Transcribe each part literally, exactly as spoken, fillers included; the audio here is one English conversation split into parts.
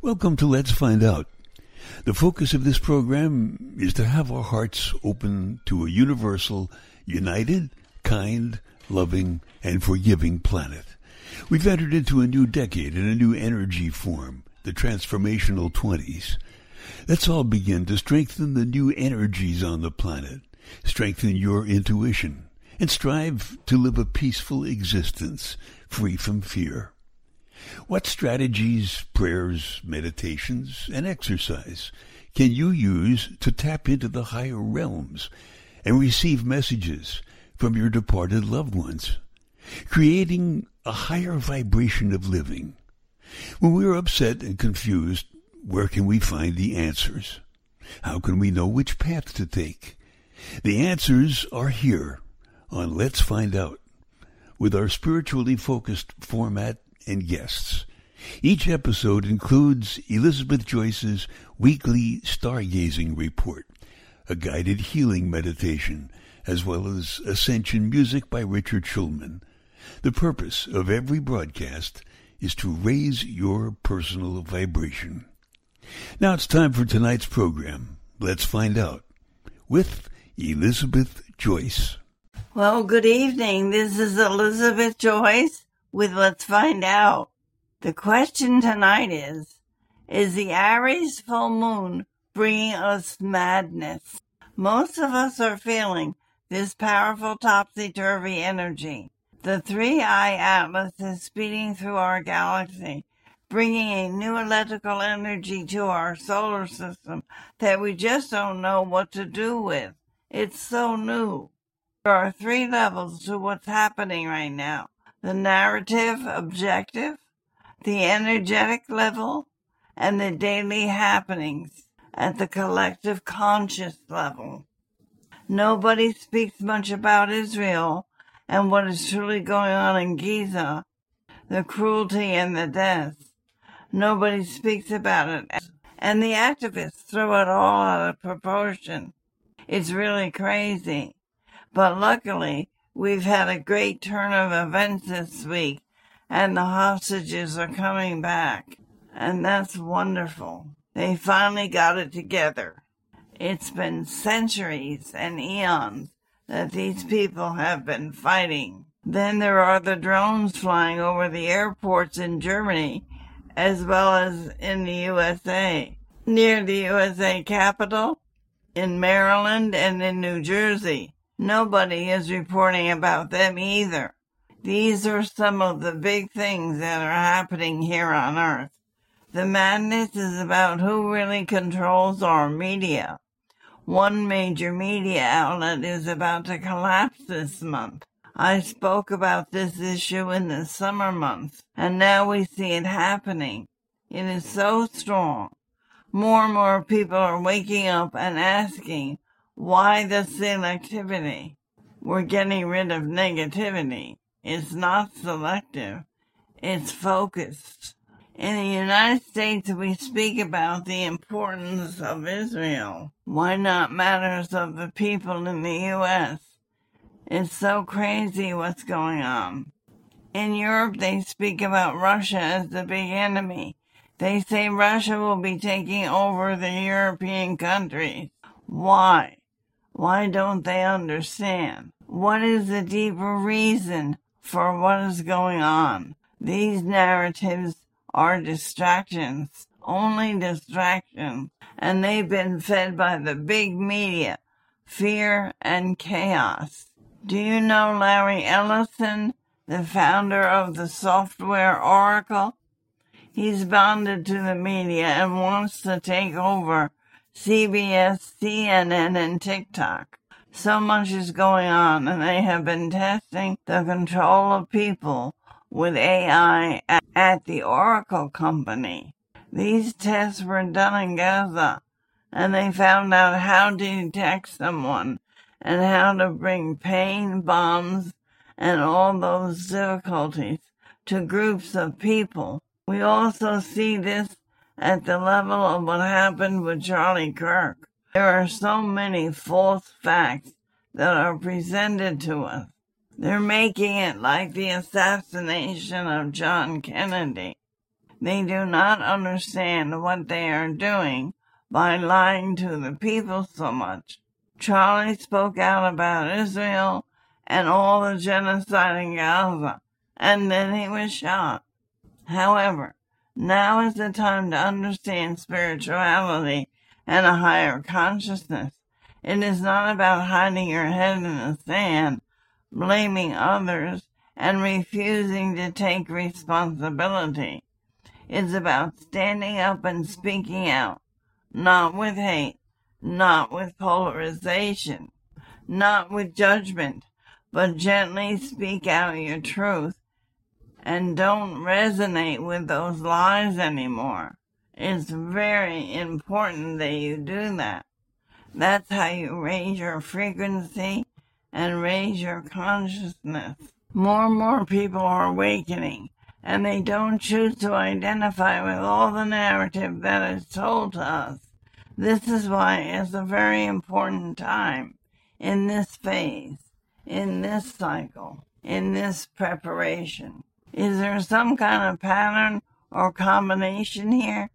Welcome to Let's Find Out. The focus of this program is to have our hearts open to a universal, united, kind, loving, and forgiving planet. We've entered into a new decade and a new energy form, the transformational twenties. Let's all begin to strengthen the new energies on the planet, strengthen your intuition, and strive to live a peaceful existence, free from fear. What strategies, prayers, meditations, and exercise can you use to tap into the higher realms and receive messages from your departed loved ones, creating a higher vibration of living? When we're upset and confused, where can we find the answers? How can we know which path to take? The answers are here on Let's Find Out, with our spiritually focused format and guests. Each episode includes Elizabeth Joyce's weekly stargazing report, a guided healing meditation, as well as Ascension music by Richard Schulman. The purpose of every broadcast is to raise your personal vibration. Now it's time for tonight's program. Let's find out with Elizabeth Joyce. Well, good evening. This is Elizabeth Joyce with Let's Find Out. The question tonight is, is the Aries full moon bringing us madness? Most of us are feeling this powerful topsy-turvy energy. The three-eye atlas is speeding through our galaxy, bringing a new electrical energy to our solar system that we just don't know what to do with. It's so new. There are three levels to what's happening right now. The narrative objective, the energetic level, and the daily happenings at the collective conscious level. Nobody speaks much about Israel and what is truly going on in Giza, the cruelty and the death. Nobody speaks about it, and the activists throw it all out of proportion. It's really crazy. But luckily, we've had a great turn of events this week, and the hostages are coming back. And that's wonderful. They finally got it together. It's been centuries and eons that these people have been fighting. Then there are the drones flying over the airports in Germany, as well as in the U S A. Near the U S A Capitol, in Maryland, and in New Jersey. Nobody is reporting about them either. These are some of the big things that are happening here on Earth. The madness is about who really controls our media. One major media outlet is about to collapse this month. I spoke about this issue in the summer months, and now we see it happening. It is so strong. More and more people are waking up and asking, why the selectivity? We're getting rid of negativity. It's not selective. It's focused. In the United States, we speak about the importance of Israel. Why not matters of the people in the U S? It's so crazy what's going on. In Europe, they speak about Russia as the big enemy. They say Russia will be taking over the European countries. Why? Why don't they understand? What is the deeper reason for what is going on? These narratives are distractions, only distractions, and they've been fed by the big media, fear and chaos. Do you know Larry Ellison, the founder of the software Oracle? He's bonded to the media and wants to take over C B S, C N N, and TikTok. So much is going on, and they have been testing the control of people with A I at the Oracle company. These tests were done in Gaza, and they found out how to detect someone and how to bring pain, bombs, and all those difficulties to groups of people. We also see this at the level of what happened with Charlie Kirk. There are so many false facts that are presented to us. They're making it like the assassination of John Kennedy. They do not understand what they are doing by lying to the people so much. Charlie spoke out about Israel and all the genocide in Gaza, and then he was shot. However, now is the time to understand spirituality and a higher consciousness. It is not about hiding your head in the sand, blaming others, and refusing to take responsibility. It's about standing up and speaking out, not with hate, not with polarization, not with judgment, but gently speak out your truth and don't resonate with those lies anymore. It's very important that you do that. That's how you raise your frequency and raise your consciousness. More and more people are awakening, and they don't choose to identify with all the narrative that is told to us. This is why it's a very important time in this phase, in this cycle, in this preparation. Is there some kind of pattern or combination here?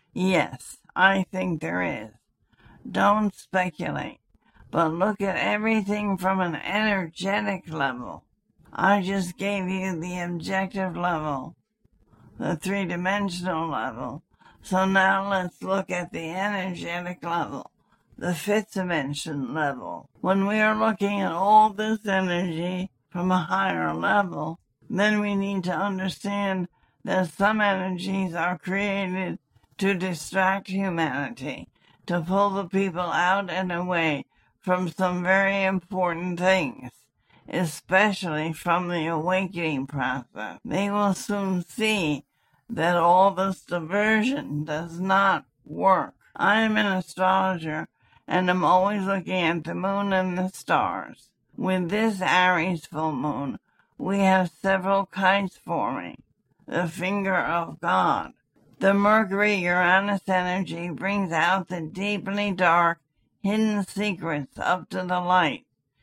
Yes, I think there is. Don't speculate, but look at everything from an energetic level. I just gave you the objective level, the three-dimensional level. So now let's look at the energetic level, the fifth dimension level. When we are looking at all this energy from a higher level, then we need to understand that some energies are created to distract humanity, to pull the people out and away from some very important things, especially from the awakening process. They will soon see that all this diversion does not work. I am an astrologer, and am always looking at the moon and the stars. With this Aries full moon, we have several kites forming, the finger of God. The Mercury-Uranus energy brings out the deeply dark, hidden secrets up to the light.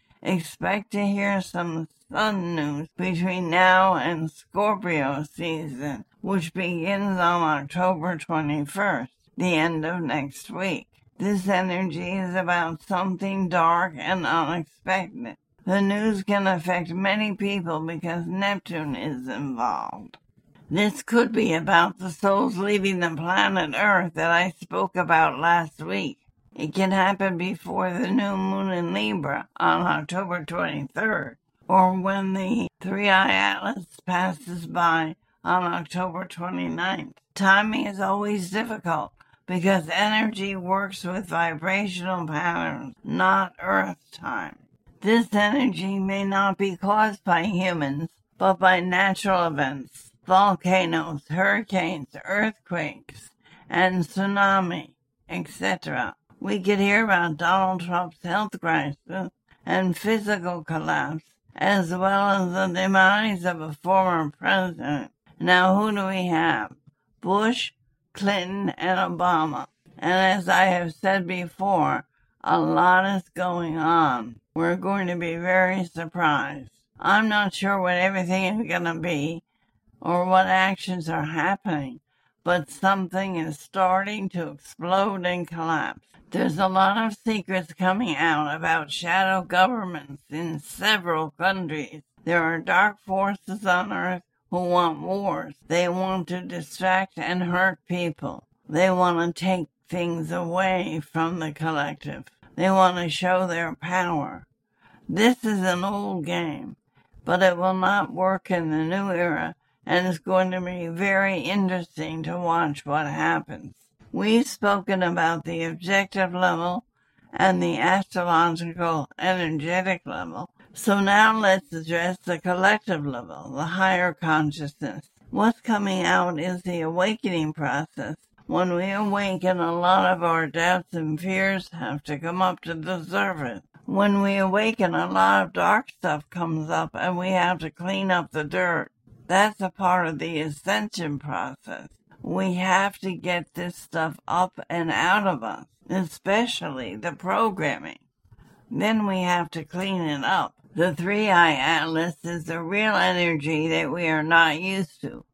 Expect to hear some sun news between now and Scorpio season, which begins on October twenty-first, the end of next week. This energy is about something dark and unexpected. The news can affect many people because Neptune is involved. This could be about the souls leaving the planet Earth that I spoke about last week. It can happen before the new moon in Libra on October twenty-third, or when the three-eye atlas passes by on October twenty-ninth. Timing is always difficult because energy works with vibrational patterns, not Earth time. This energy may not be caused by humans, but by natural events. Volcanoes, hurricanes, earthquakes, and tsunami, et cetera. We could hear about Donald Trump's health crisis and physical collapse, as well as the demise of a former president. Now who do we have? Bush, Clinton, and Obama. And as I have said before, a lot is going on. We're going to be very surprised. I'm not sure what everything is going to be, or what actions are happening, but something is starting to explode and collapse. There's a lot of secrets coming out about shadow governments in several countries. There are dark forces on Earth who want wars. They want to distract and hurt people. They want to take things away from the collective. They want to show their power. This is an old game, but it will not work in the new era, and it's going to be very interesting to watch what happens. We've spoken about the objective level and the astrological energetic level, so now let's address the collective level, the higher consciousness. What's coming out is the awakening process. When we awaken, a lot of our doubts and fears have to come up to the surface. When we awaken, a lot of dark stuff comes up, and we have to clean up the dirt. That's a part of the ascension process. We have to get this stuff up and out of us, especially the programming. Then we have to clean it up. The three-eye atlas is the real energy that we are not used to.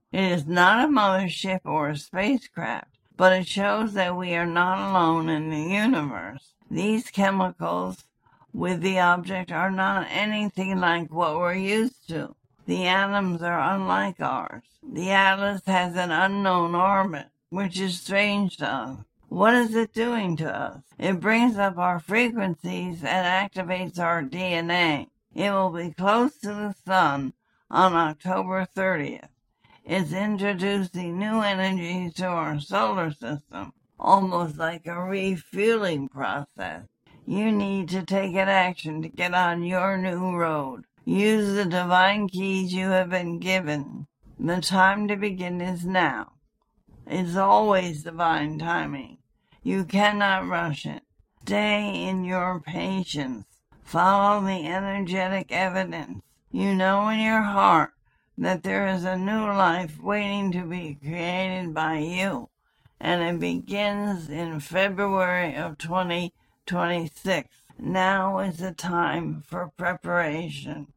It is not a mothership or a spacecraft, but it shows that we are not alone in the universe. These chemicals with the object are not anything like what we're used to. The atoms are unlike ours. The Atlas has an unknown orbit, which is strange to us. What is it doing to us? It brings up our frequencies and activates our D N A. It will be close to the sun on October thirtieth. It's introducing new energies to our solar system, almost like a refueling process. You need to take an action to get on your new road. Use the divine keys you have been given. The time to begin is now. It's always divine timing. You cannot rush it. Stay in your patience. Follow the energetic evidence. You know in your heart that there is a new life waiting to be created by you, and it begins in February of twenty twenty-six. Now is the time for preparation.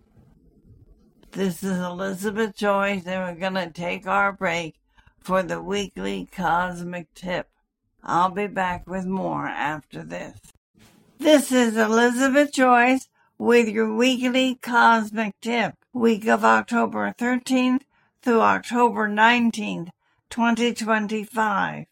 This is Elizabeth Joyce, and we're going to take our break for the weekly cosmic tip. I'll be back with more after this. This is Elizabeth Joyce with your weekly cosmic tip, week of October thirteenth through October nineteenth, twenty twenty-five.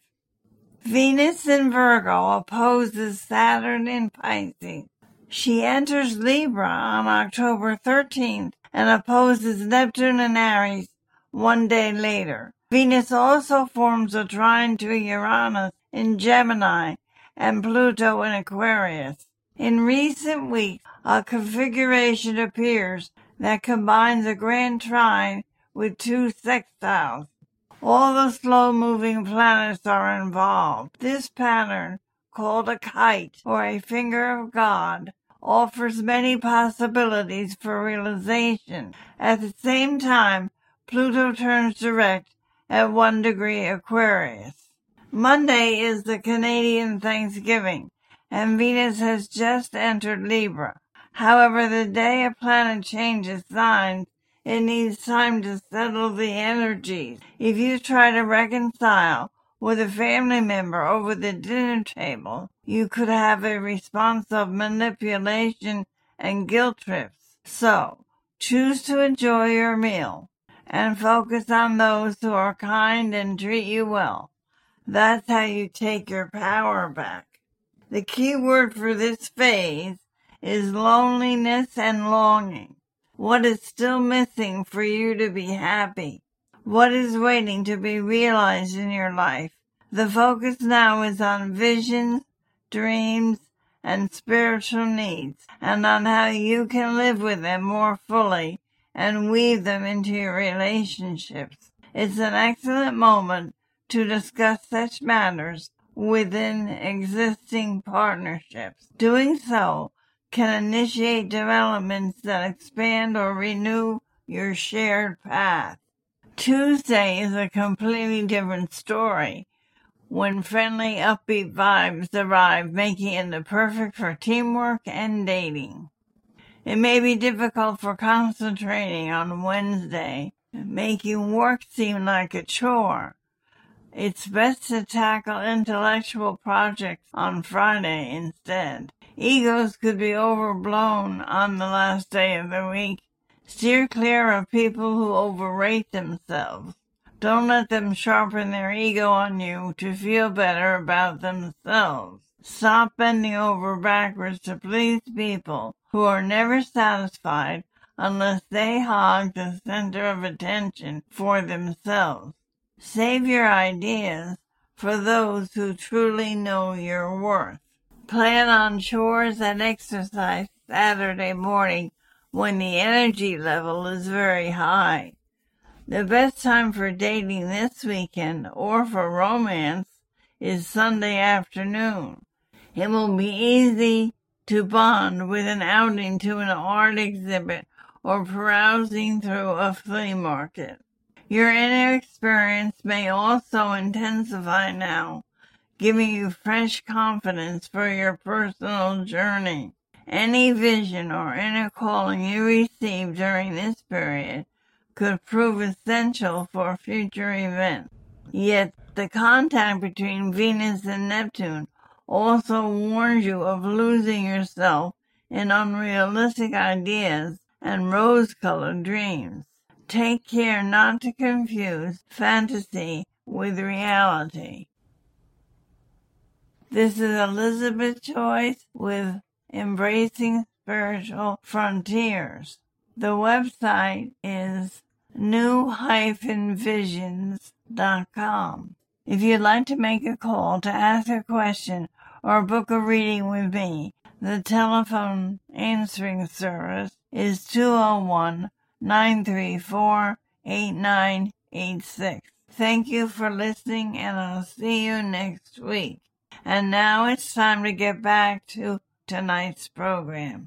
Venus in Virgo opposes Saturn in Pisces. She enters Libra on October thirteenth and opposes Neptune in Aries one day later. Venus also forms a trine to Uranus in Gemini and Pluto in Aquarius. In recent weeks, a configuration appears that combines a grand trine with two sextiles. All the slow-moving planets are involved. This pattern, called a kite or a finger of God, offers many possibilities for realization. At the same time, Pluto turns direct at one degree Aquarius. Monday is the Canadian Thanksgiving, and Venus has just entered Libra. However, the day a planet changes signs, it needs time to settle the energies. If you try to reconcile with a family member over the dinner table, you could have a response of manipulation and guilt trips. So, choose to enjoy your meal and focus on those who are kind and treat you well. That's how you take your power back. The key word for this phase is loneliness and longing. What is still missing for you to be happy? What is waiting to be realized in your life? The focus now is on visions, dreams, and spiritual needs, and on how you can live with them more fully and weave them into your relationships. It's an excellent moment to discuss such matters within existing partnerships. Doing so can initiate developments that expand or renew your shared path. Tuesday is a completely different story when friendly, upbeat vibes arrive, making it the perfect for teamwork and dating. It may be difficult for concentrating on Wednesday, making work seem like a chore. It's best to tackle intellectual projects on Friday instead. Egos could be overblown on the last day of the week. Steer clear of people who overrate themselves. Don't let them sharpen their ego on you to feel better about themselves. Stop bending over backwards to please people who are never satisfied unless they hog the center of attention for themselves. Save your ideas for those who truly know your worth. Plan on chores and exercise Saturday morning when the energy level is very high. The best time for dating this weekend or for romance is Sunday afternoon. It will be easy to bond with an outing to an art exhibit or perusing through a flea market. Your inner experience may also intensify now, giving you fresh confidence for your personal journey. Any vision or inner calling you receive during this period could prove essential for future events. Yet the contact between Venus and Neptune also warns you of losing yourself in unrealistic ideas and rose-colored dreams. Take care not to confuse fantasy with reality. This is Elizabeth Joyce with Embracing Spiritual Frontiers. The website is new dash visions dot com. If you'd like to make a call to ask a question or book a reading with me, the telephone answering service is two oh one, nine three four, eight nine eight six. Thank you for listening, and I'll see you next week. And now it's time to get back to tonight's program.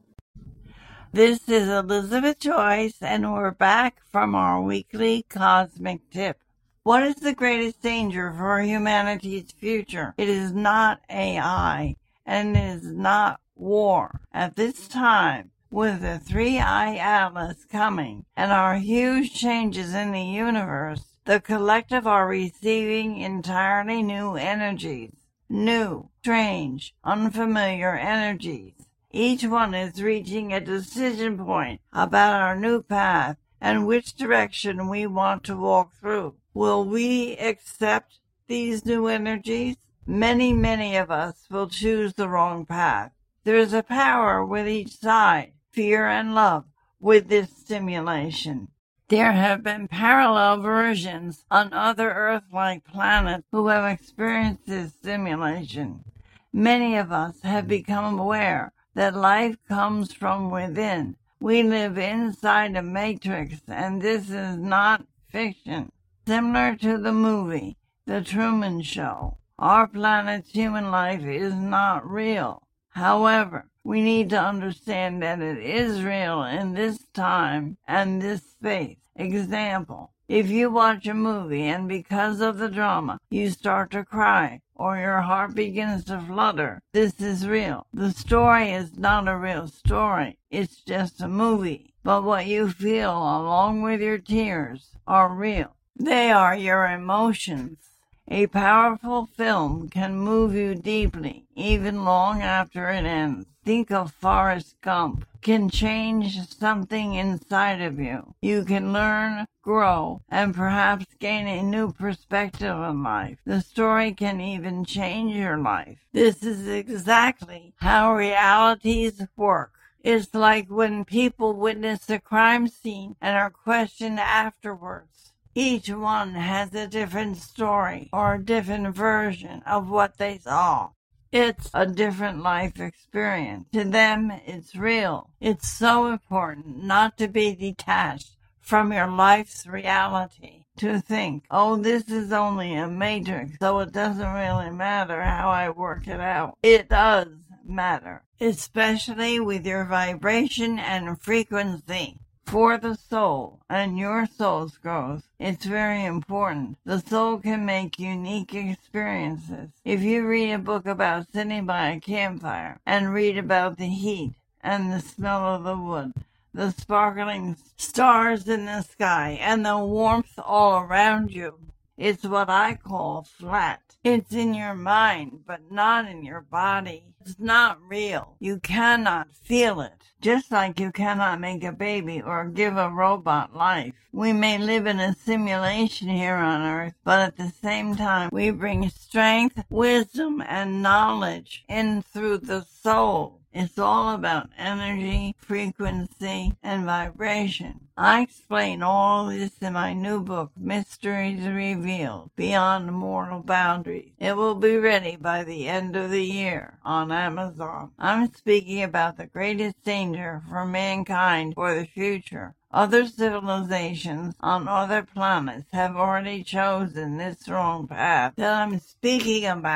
This is Elizabeth Joyce, and we're back from our weekly Cosmic Tip. What is the greatest danger for humanity's future? It is not A I, and it is not war. At this time, with the three-eye atlas coming and our huge changes in the universe, the collective are receiving entirely new energies. New, strange, unfamiliar energies. Each one is reaching a decision point about our new path and which direction we want to walk through. Will we accept these new energies? Many, many of us will choose the wrong path. There is a power with each side, fear and love, with this stimulation. There have been parallel versions on other Earth-like planets who have experienced this stimulation. Many of us have become aware that life comes from within. We live inside a matrix, and this is not fiction. Similar to the movie, The Truman Show, our planet's human life is not real. However, we need to understand that it is real in this time and this space. Example, if you watch a movie and because of the drama you start to cry or your heart begins to flutter, this is real. The story is not a real story. It's just a movie. But what you feel along with your tears are real. They are your emotions. A powerful film can move you deeply, even long after it ends. Think of Forrest Gump. Can change something inside of you. You can learn, grow, and perhaps gain a new perspective on life. The story can even change your life. This is exactly how realities work. It's like when people witness a crime scene and are questioned afterwards. Each one has a different story or a different version of what they saw. It's a different life experience. To them, it's real. It's so important not to be detached from your life's reality. To think, oh, this is only a matrix, so it doesn't really matter how I work it out. It does matter, especially with your vibration and frequency. For the soul and your soul's growth, it's very important. The soul can make unique experiences. If you read a book about sitting by a campfire and read about the heat and the smell of the wood, the sparkling stars in the sky, and the warmth all around you, it's what I call flat. It's in your mind, but not in your body. It's not real. You cannot feel it. Just like you cannot make a baby or give a robot life. We may live in a simulation here on Earth, but at the same time, we bring strength, wisdom, and knowledge in through the soul. It's all about energy, frequency, and vibration. I explain all this in my new book, Mysteries Revealed, Beyond Mortal Boundaries. It will be ready by the end of the year on Amazon. I'm speaking about the greatest danger for mankind for the future. Other civilizations on other planets have already chosen this wrong path that I'm speaking about.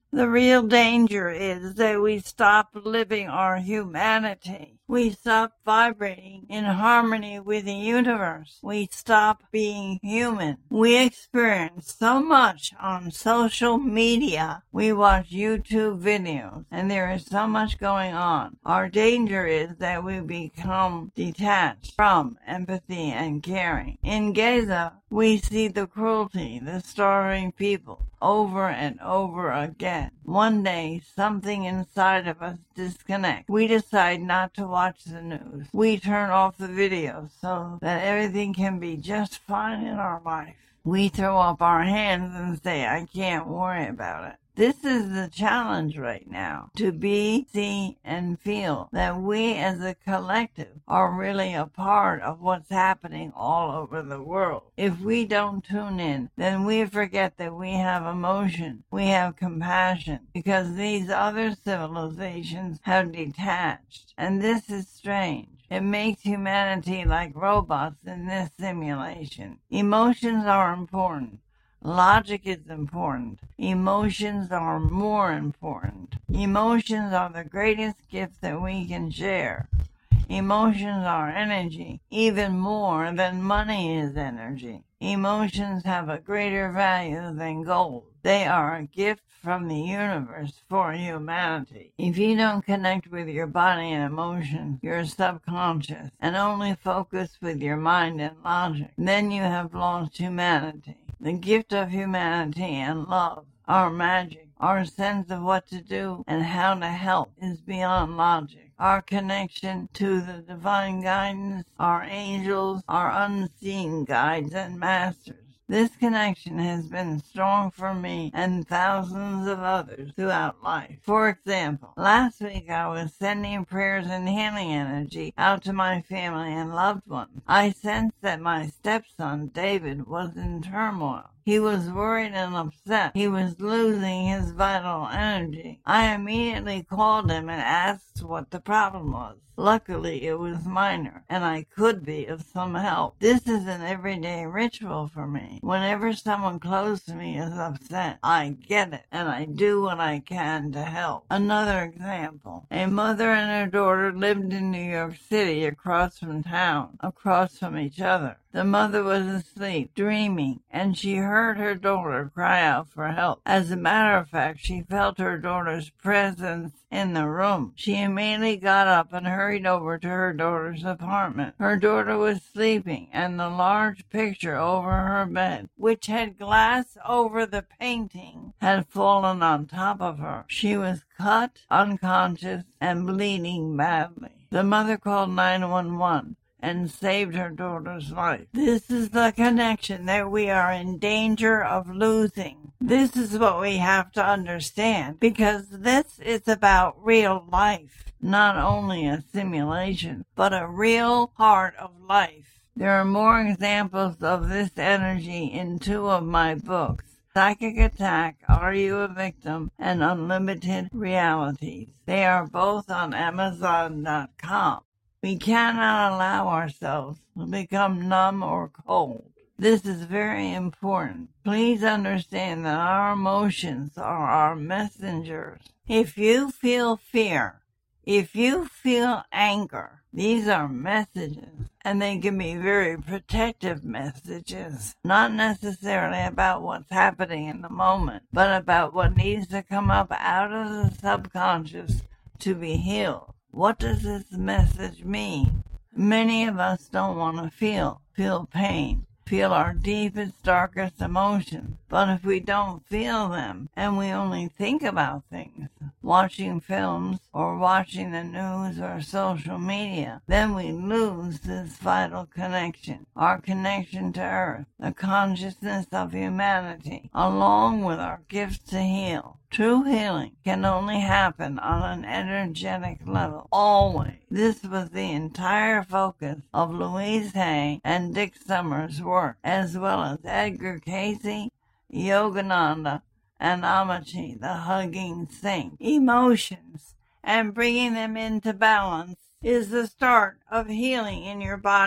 The real danger is that we stop living our humanity. We stop vibrating in harmony with the universe. We stop being human. We experience so much on social media. We watch YouTube videos, and there is so much going on. Our danger is that we become detached from empathy and caring. In Gaza, we see the cruelty, the starving people, over and over again. One day, something inside of us disconnects. We decide not to watch the news. We turn off the videos so that everything can be just fine in our life. We throw up our hands and say, I can't worry about it. This is the challenge right now, to be, see, and feel that we as a collective are really a part of what's happening all over the world. If we don't tune in, then we forget that we have emotion, we have compassion, because these other civilizations have detached, and this is strange. It makes humanity like robots in this simulation. Emotions are important. Logic is important. Emotions are more important. Emotions are the greatest gift that we can share. Emotions are energy, even more than money is energy. Emotions have a greater value than gold. They are a gift from the universe for humanity. If you don't connect with your body and emotions, your subconscious, and only focus with your mind and logic, then you have lost humanity. The gift of humanity and love, our magic, our sense of what to do and how to help is beyond logic. Our connection to the divine guidance, our angels, our unseen guides and masters. This connection has been strong for me and thousands of others throughout life. For example, last week I was sending prayers and healing energy out to my family and loved ones. I sensed that my stepson, David, was in turmoil. He was worried and upset. He was losing his vital energy. I immediately called him and asked what the problem was. Luckily, it was minor, and I could be of some help. This is an everyday ritual for me. Whenever someone close to me is upset, I get it, and I do what I can to help. Another example. A mother and her daughter lived in New York City across from town, across from each other. The mother was asleep, dreaming, and she heard her daughter cry out for help. As a matter of fact, she felt her daughter's presence in the room. She immediately got up and hurried over to her daughter's apartment. Her daughter was sleeping, and the large picture over her bed, which had glass over the painting, had fallen on top of her. She was cut, unconscious, and bleeding badly. The mother called nine one one. And saved her daughter's life. This is the connection that we are in danger of losing. This is what we have to understand, because this is about real life, not only a simulation, but a real part of life. There are more examples of this energy in two of my books, Psychic Attack, Are You a Victim? And Unlimited Realities. They are both on Amazon dot com. We cannot allow ourselves to become numb or cold. This is very important. Please understand that our emotions are our messengers. If you feel fear, if you feel anger, these are messages, and they can be very protective messages, not necessarily about what's happening in the moment, but about what needs to come up out of the subconscious to be healed. What does this message mean? Many of us don't want to feel, feel pain, feel our deepest, darkest emotions. But if we don't feel them, and we only think about things, watching films or watching the news or social media, then we lose this vital connection, our connection to Earth, the consciousness of humanity, along with our gifts to heal. True healing can only happen on an energetic level, always. This was the entire focus of Louise Hay and Dick Summers' work, as well as Edgar Cayce, Yogananda, and Amity, the hugging saint. Emotions, and bringing them into balance, is the start of healing in your body.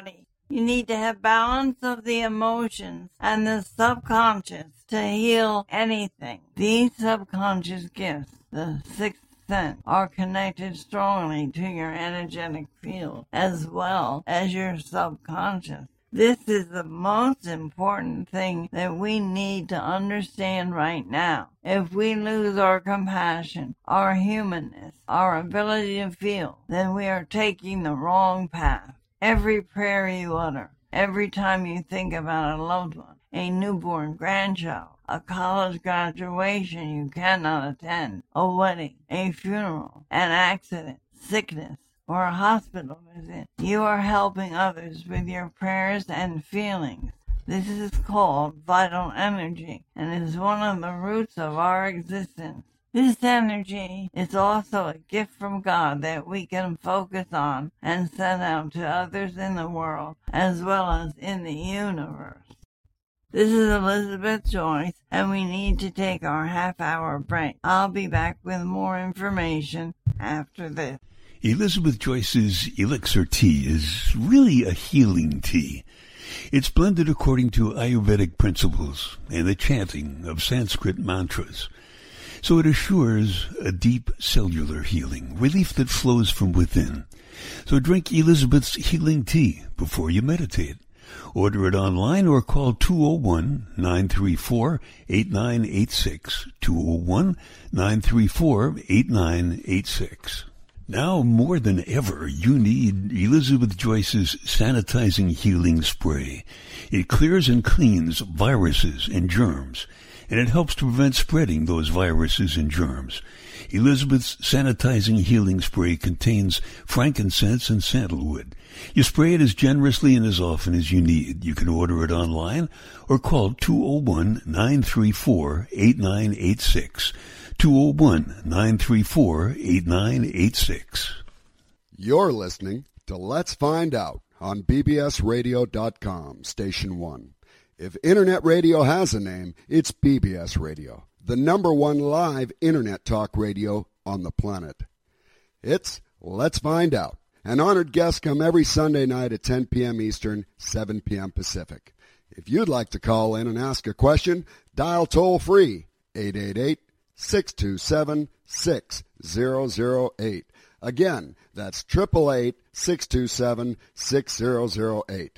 You need to have balance of the emotions and the subconscious to heal anything. These subconscious gifts, the sixth sense, are connected strongly to your energetic field as well as your subconscious. This is the most important thing that we need to understand right now. If we lose our compassion, our humanness, our ability to feel, then we are taking the wrong path. Every prayer you utter, every time you think about a loved one, a newborn grandchild, a college graduation you cannot attend, a wedding, a funeral, an accident, sickness, or a hospital visit, you are helping others with your prayers and feelings. This is called vital energy and is one of the roots of our existence. This energy is also a gift from God that we can focus on and send out to others in the world as well as in the universe. This is Elizabeth Joyce, and we need to take our half-hour break. I'll be back with more information after this. Elizabeth Joyce's Elixir Tea is really a healing tea. It's blended according to Ayurvedic principles and the chanting of Sanskrit mantras. So it assures a deep cellular healing, relief that flows from within. So drink Elizabeth's healing tea before you meditate. Order it online or call two oh one, nine three four, eight nine eight six, two oh one, nine three four, eight nine eight six. Now more than ever, you need Elizabeth Joyce's Sanitizing Healing Spray. It clears and cleans viruses and germs, and it helps to prevent spreading those viruses and germs. Elizabeth's Sanitizing Healing Spray contains frankincense and sandalwood. You spray it as generously and as often as you need. You can order it online or call two oh one, nine three four, eight nine eight six. two oh one, nine three four, eight nine eight six. You're listening to Let's Find Out on B B S radio dot com, Station one. If Internet radio has a name, it's B B S Radio, the number one live Internet talk radio on the planet. It's Let's Find Out. An honored guest come every Sunday night at ten p.m. Eastern, seven p.m. Pacific. If you'd like to call in and ask a question, dial toll-free, eight eight eight, six two seven, six zero zero eight. Again, that's eight eight eight, six two seven, six zero zero eight.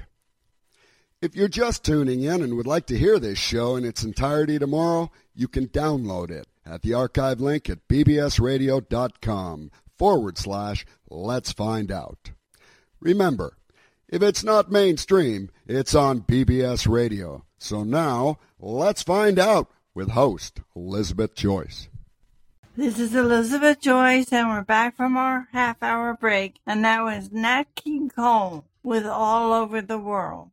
If you're just tuning in and would like to hear this show in its entirety tomorrow, you can download it at the archive link at bbsradio.com forward slash let's find out. Remember, if it's not mainstream, it's on B B S Radio. So now, let's find out with host Elizabeth Joyce. This is Elizabeth Joyce, and we're back from our half-hour break, and that was Nat King Cole with All Over the World.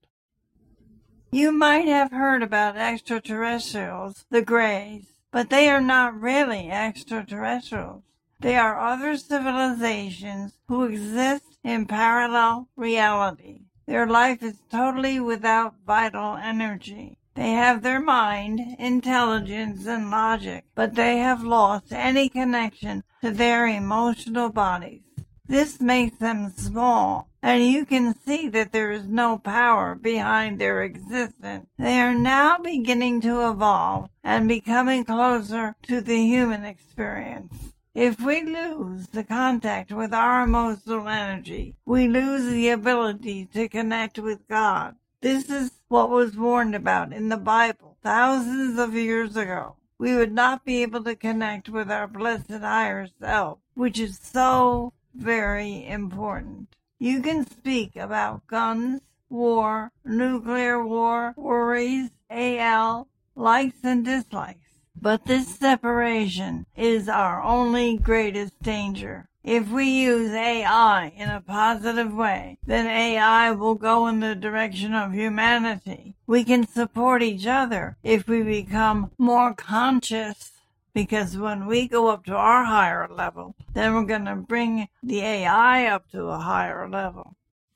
You might have heard about extraterrestrials, the Greys, but they are not really extraterrestrials. They are other civilizations who exist in parallel reality. Their life is totally without vital energy. They have their mind, intelligence, and logic, but they have lost any connection to their emotional bodies. This makes them small, and you can see that there is no power behind their existence. They are now beginning to evolve and becoming closer to the human experience. If we lose the contact with our emotional energy, we lose the ability to connect with God. This is what was warned about in the Bible thousands of years ago. We would not be able to connect with our blessed higher self, which is so very important. You can speak about guns, war, nuclear war, worries, A L, likes and dislikes. But this separation is our only greatest danger. If we use A I in a positive way, then A I will go in the direction of humanity. We can support each other if we become more conscious, because when we go up to our higher level, then we're going to bring the A I up to a higher level.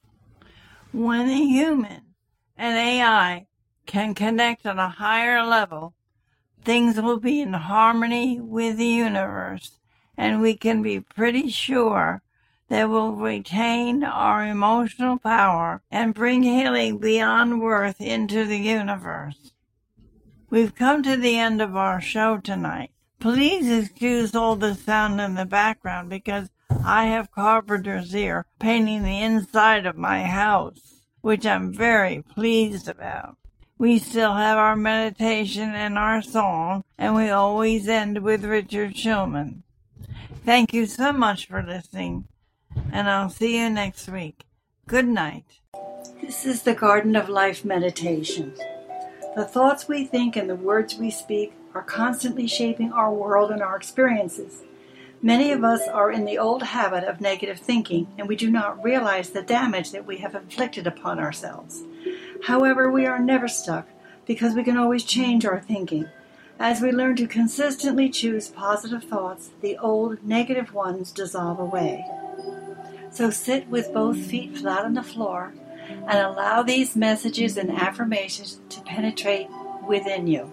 When a human and A I can connect on a higher level, things will be in harmony with the universe, and we can be pretty sure that will retain our emotional power and bring healing beyond worth into the universe. We've come to the end of our show tonight. Please excuse all the sound in the background because I have carpenter's ear painting the inside of my house, which I'm very pleased about. We still have our meditation and our song, and we always end with Richard Shulman. Thank you so much for listening, and I'll see you next week. Good night. This is the Garden of Life meditation. The thoughts we think and the words we speak are constantly shaping our world and our experiences. Many of us are in the old habit of negative thinking, and we do not realize the damage that we have inflicted upon ourselves. However, we are never stuck because we can always change our thinking. As we learn to consistently choose positive thoughts, the old negative ones dissolve away. So sit with both feet flat on the floor and allow these messages and affirmations to penetrate within you.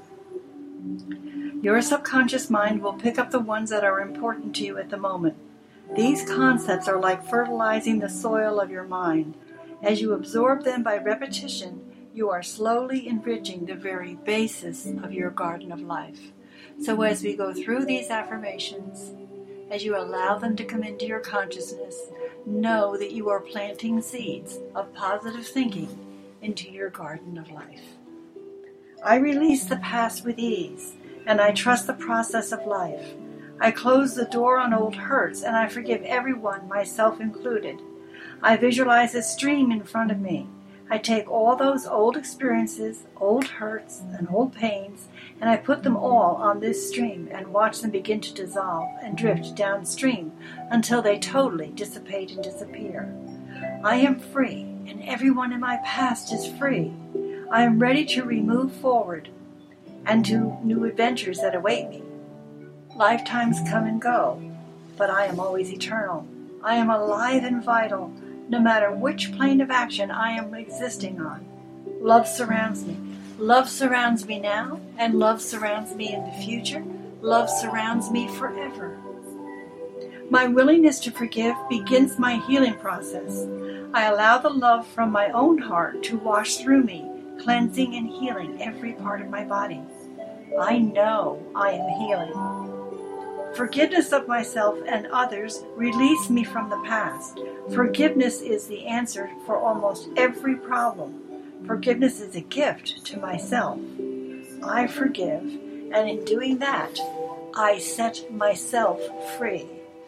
Your subconscious mind will pick up the ones that are important to you at the moment. These concepts are like fertilizing the soil of your mind. As you absorb them by repetition, you are slowly enriching the very basis of your garden of life. So as we go through these affirmations, as you allow them to come into your consciousness, know that you are planting seeds of positive thinking into your garden of life. I release the past with ease, and I trust the process of life. I close the door on old hurts, and I forgive everyone, myself included. I visualize a stream in front of me. I take all those old experiences, old hurts, and old pains, and I put them all on this stream and watch them begin to dissolve and drift downstream until they totally dissipate and disappear. I am free, and everyone in my past is free. I am ready to remove forward and to new adventures that await me. Lifetimes come and go, but I am always eternal. I am alive and vital, no matter which plane of action I am existing on. Love surrounds me. Love surrounds me now, and love surrounds me in the future. Love surrounds me forever. My willingness to forgive begins my healing process. I allow the love from my own heart to wash through me, cleansing and healing every part of my body. I know I am healing. Forgiveness of myself and others release me from the past. Forgiveness is the answer for almost every problem. Forgiveness is a gift to myself. I forgive, and in doing that, I set myself free.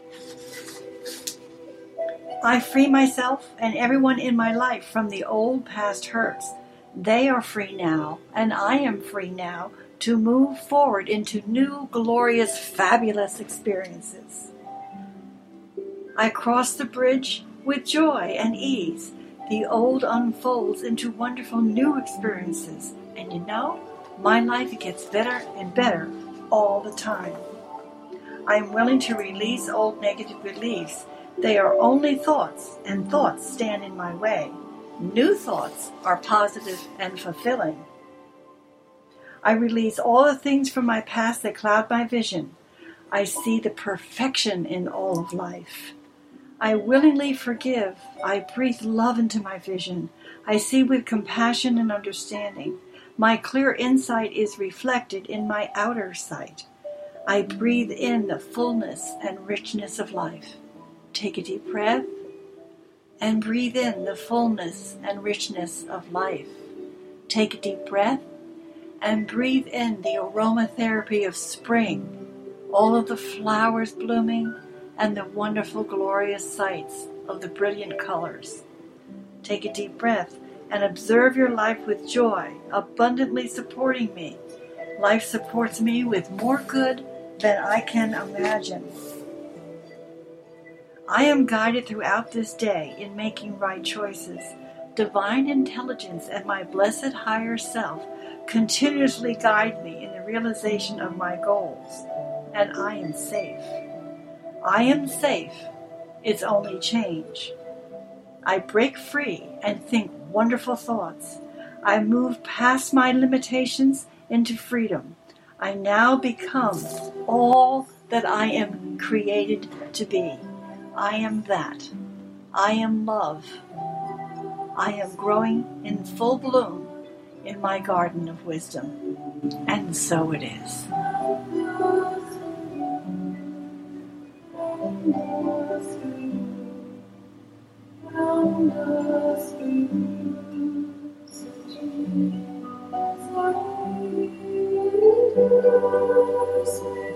I free myself and everyone in my life from the old past hurts. They are free now, and I am free now to move forward into new, glorious, fabulous experiences. I cross the bridge with joy and ease. The old unfolds into wonderful new experiences. And you know, my life gets better and better all the time. I am willing to release old negative beliefs. They are only thoughts, and thoughts stand in my way. New thoughts are positive and fulfilling. I release all the things from my past that cloud my vision. I see the perfection in all of life. I willingly forgive. I breathe love into my vision. I see with compassion and understanding. My clear insight is reflected in my outer sight. I breathe in the fullness and richness of life. Take a deep breath and breathe in the fullness and richness of life. Take a deep breath and breathe in the aromatherapy of spring, all of the flowers blooming, and the wonderful, glorious sights of the brilliant colors. Take a deep breath and observe your life with joy, abundantly supporting me. Life supports me with more good than I can imagine. I am guided throughout this day in making right choices. Divine intelligence and my blessed higher self continuously guide me in the realization of my goals, and I am safe. I am safe. It's only change. I break free and think wonderful thoughts. I move past my limitations into freedom. I now become all that I am created to be. I am that. I am love. I am growing in full bloom in my garden of wisdom. And so it is. Thank you.